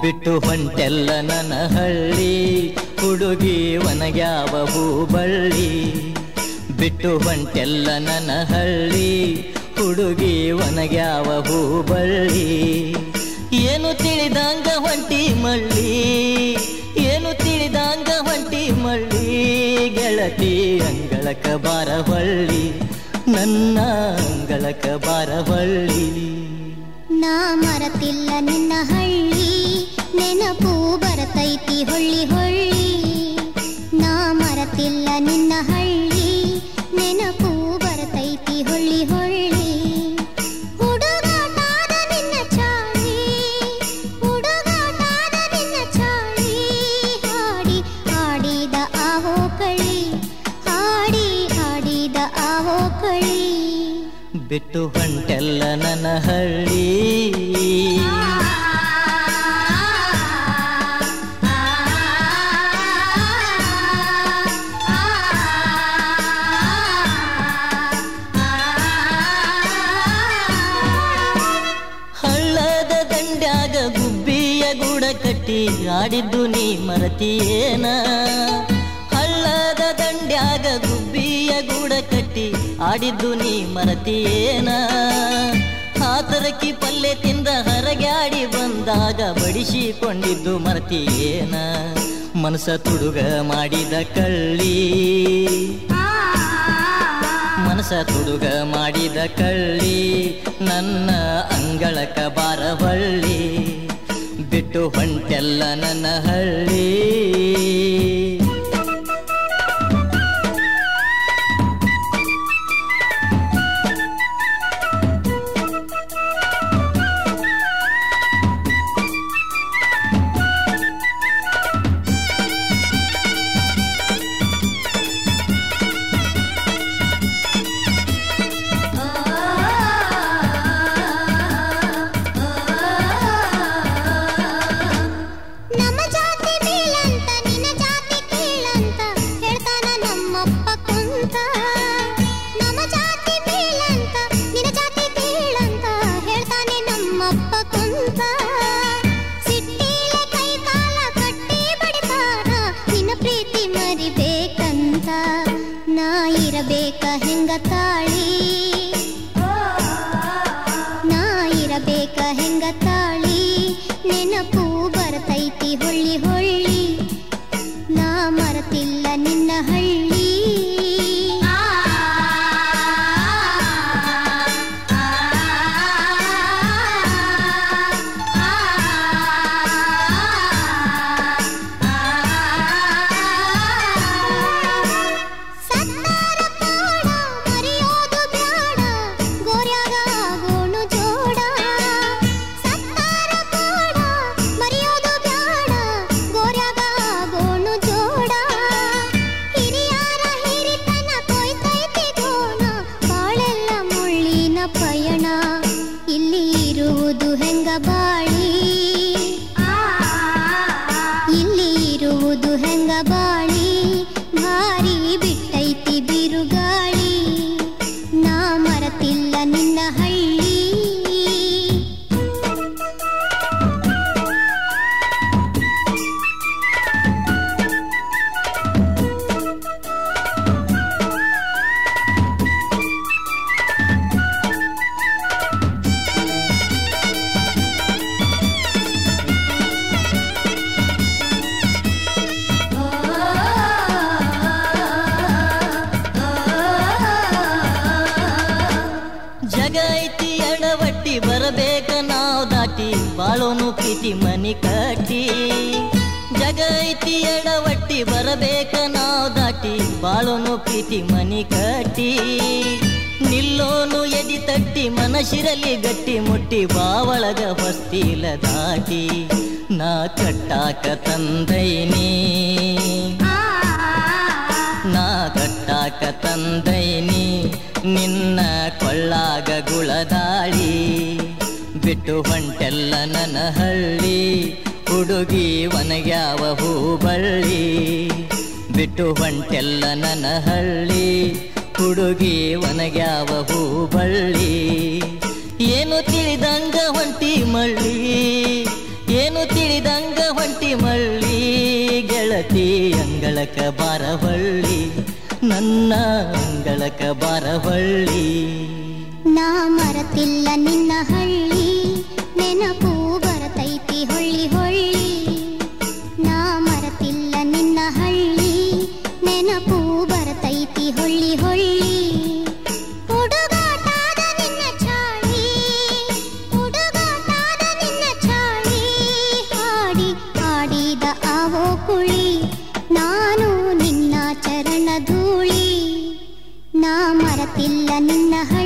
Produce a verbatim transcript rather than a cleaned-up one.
ಬಿಟ್ಟು ಹೊಂಟೆಲ್ಲ ನನ್ನ ಹಳ್ಳಿ ಹುಡುಗಿ ಒನಗ್ಯಾವ ಹೂಬಳ್ಳಿ. ಬಿಟ್ಟು ಹೊಂಟೆಲ್ಲ ನನ್ನ ಹಳ್ಳಿ ಹುಡುಗಿ ಒನಗ್ಯಾವ ಹೂಬಳ್ಳಿ. ಏನು ತಿಳಿದಂಗ ಹೊಂಟಿ ಮಳ್ಳಿ, ಏನು ತಿಳಿದಂಗ ಹೊಂಟಿ ಮಳ್ಳಿ. ಗೆಳತಿ ಅಂಗಳಕ ಬಾರ ಹೊಳ್ಳಿ, ನನ್ನ ಅಂಗಳಕ ಬಾರ ಹೊಳ್ಳಿ. ನಾ ಮರತಿಲ್ಲ ನಿನ್ನ ಹಳ್ಳಿ, ನೆನಪು ಬರತೈತಿ ಹೊಳ್ಳಿ ಹೊಳ್ಳಿ. ನಾ ಮರತಿಲ್ಲ ನಿನ್ನ ಹಳ್ಳಿ, ನೆನಪು ಬರತೈತಿ ಹೊಳ್ಳಿ ಹೊಳ್ಳಿ. ಹುಡುಗಾಟಾದ ನಿನ್ನ ಚಾಳಿ, ಹುಡುಗಾಟಾದ ನಿನ್ನ ಚಾಳಿ. ಹಾಡಿ ಹಾಡಿದ ಆವೋ ಕಳಿ, ಹಾಡಿ ಹಾಡಿದ ಆವೋ ಕಳಿ. ಬಿಟ್ಟು ಹೊಂಟೆಲ್ಲ ನನ್ನ ಹಳ್ಳಿ. ಹಳ್ಳದ ದಂಡ್ಯಾಗ ಗುಬ್ಬಿಯ ಗೂಡ ಕಟ್ಟಿ ಆಡಿದ್ದು ನೀ ಮರತಿಯೇನ. ಹಳ್ಳದ ದಂಡ್ಯಾಗ ಗುಬ್ಬಿಯ ಗೂಡ ಕಟ್ಟಿ ಆಡಿದ್ದು ನೀ ಮರತಿಯೇನ. ಹಾತರಕ್ಕಿ ಪಲ್ಲೆ ತಿಂದ ಹರಗ್ಯಾಡಿ ಬಂದಾಗ ಬಡಿಸಿಕೊಂಡಿದ್ದು ಮರತಿಯೇನ. ಮನಸ ತುಡುಗ ಮಾಡಿದ ಕಳ್ಳಿ, ಮನಸ ತುಡುಗ ಮಾಡಿದ ಕಳ್ಳಿ. ನನ್ನ ಅಂಗಳಕ ಬಾರ ಹೊಳ್ಳಿ, ಬಿಟ್ಟು ಹೊಂಟೆಲ್ಲ ನನ್ನ ಹಳ್ಳಿ. ಇರಬೇಕ ಹೆಂಗ ತಾಳಿ, ನಾ ಇರಬೇಕ ಹೆಂಗ ತಾಳಿ. ನೆನಪು ಬರತೈತಿ ಹೊಳ್ಳಿ ಹೊಳ್ಳಿ, ನಾ ಮರತಿಲ್ಲ ನಿನ್ನ ಹಳ್ಳಿ. ಇಲ್ಲಿ ಇರುವುದು ಹೆಂಗ ಬಾಳಿ, ಇಲ್ಲಿ ಇರುವುದು ಹೆಂಗ ಬಾಳಿ. ಭಾರಿ ಬಿಟ್ಟೈತಿ ಬಿರುಗಾಳಿ, ನಾ ಮರತಿಲ್ಲ ನಿನ್ನ ಹಳ್ಳಿ. ಜಗ ಐತಿ ಎಡವಟ್ಟಿ ಬರಬೇಕ ನಾವು ದಾಟಿ, ಬಾಳೋನು ಪ್ರೀತಿ ಮನಿ ಕಟ್ಟಿ. ಜಗ ಐತಿ ಎಡವಟ್ಟಿ ಬರಬೇಕ ನಾವು ದಾಟಿ, ಬಾಳೋನು ಪ್ರೀತಿ ಮನಿ ಕಟ್ಟಿ. ನಿಲ್ಲೋನು ಎದಿ ತಟ್ಟಿ ಮನಶಿರಲಿ ಗಟ್ಟಿ ಮುಟ್ಟಿ, ಬಾವಳಗ ಹೊಸ್ತಿಲ ದಾಟಿ. ನಾ ಕಟ್ಟಾಕ ತಂದೈನಿ, ನಾ ಕಟ್ಟಾಕ ತಂದೈನಿ ನಿನ್ನ ಕೊಳ್ಳಾಗ ಗುಳದಾಳಿ. ಬಿಟ್ಟು ಹೊಂಟೆಲ್ಲ ನನ್ನ ಹಳ್ಳಿ, ಹುಡುಗಿ ಒನಗ್ಯಾವ ಹೂಬಳ್ಳಿ. ಬಿಟ್ಟು ಹೊಂಟೆಲ್ಲ ನನ್ನ ಹಳ್ಳಿ, ಹುಡುಗಿ ಒನಗ್ಯಾವ ಹೂಬಳ್ಳಿ. ಏನು ತಿಳಿದಂಗ ಹೊಂಟಿ ಮಳ್ಳಿ, ಏನು ತಿಳಿದಂಗ ಬಾರವಳ್ಳಿ ನನ್ನ ಅಂಗಳಕ ಬಾರವಳ್ಳಿ. ನಾ ಮರತಿಲ್ಲ ನಿನ್ನ ಹಳ್ಳಿ ನೆನಪು ಬರತೈತಿ ಹೊಳ್ಳಿ ಹೊಳ್ಳಿ. ನಾ ಮರತಿಲ್ಲ ನಿನ್ನ ಹಳ್ಳಿ ನೆನಪು ಬರತೈತಿ ಹೊಳ್ಳಿ ಹೊಳ್ಳಿ. ಹುಡುಗಾಟಾದ ನಿನ್ನ ಚಾಳಿ ಹುಡುಗಾಟಾದ ನಿನ್ನ ಚಾಳಿ ಹಾಡಿ ಹಾಡಿದ ಆವೋ ಕುಳಿ ನಾನು ನಿನ್ನ ಚರಣ ಧೂಳಿ. ನಾ ಮರತಿಲ್ಲ ನಿನ್ನ ಹಳ್ಳಿ